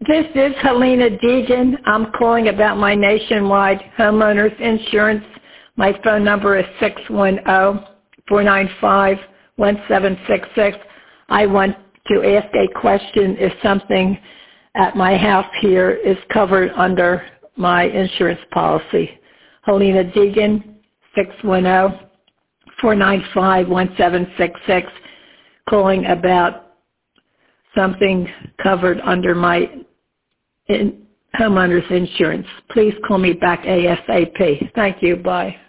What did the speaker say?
This is Helena Deegan. I'm calling about my nationwide homeowners insurance. My phone number is 610-495-1766. I want to ask a question if something at my house here is covered under my insurance policy. Helena Deegan, 610-495-1766, calling about something covered under my homeowners insurance. Please call me back ASAP. Thank you. Bye.